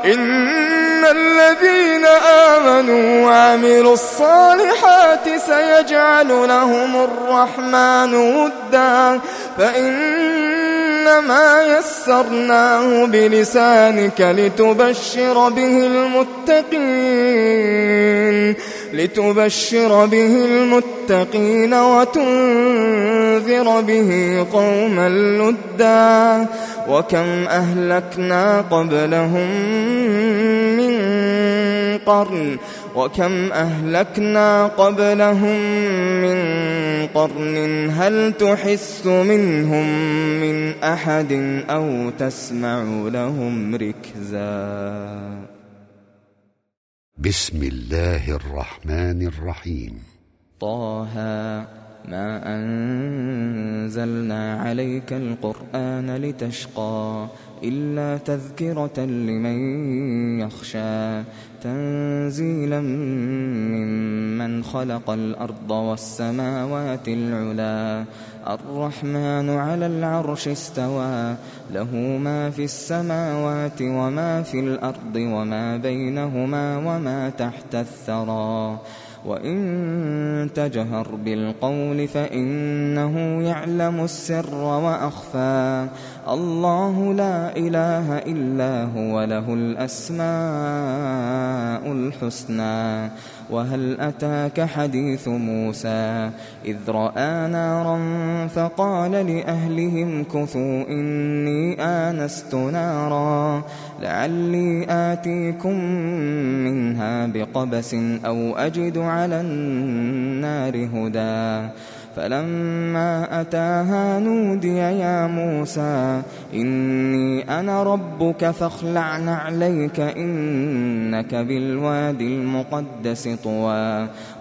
إن الذين آمنوا وعملوا الصالحات سيجعل لهم الرحمن ودا فإنما يسرناه بلسانك لتبشر به المتقين وتنذر به قوما لدا وكم أهلكنا قبلهم من قرن هل تحس منهم من أحد أو تسمع لهم ركزا. بسم الله الرحمن الرحيم. طه ما أنزلنا عليك القرآن لتشقى إلا تذكرة لمن يخشى تنزيلا ممن خلق الأرض والسماوات العلا الرحمن على العرش استوى له ما في السماوات وما في الأرض وما بينهما وما تحت الثرى وإن تجهر بالقول فإنه يعلم السر وأخفى الله لا إله إلا هو له الأسماء الحسنى. وهل أتاك حديث موسى إذ رأى نارا فقال لأهلهم كثوا إني آنست نارا لعلي آتيكم منها بقبس أو أجد على النار هدى فلما أتاها نودي يا موسى إني أنا ربك فاخلع نعليك إنك بالوادي المقدس طوى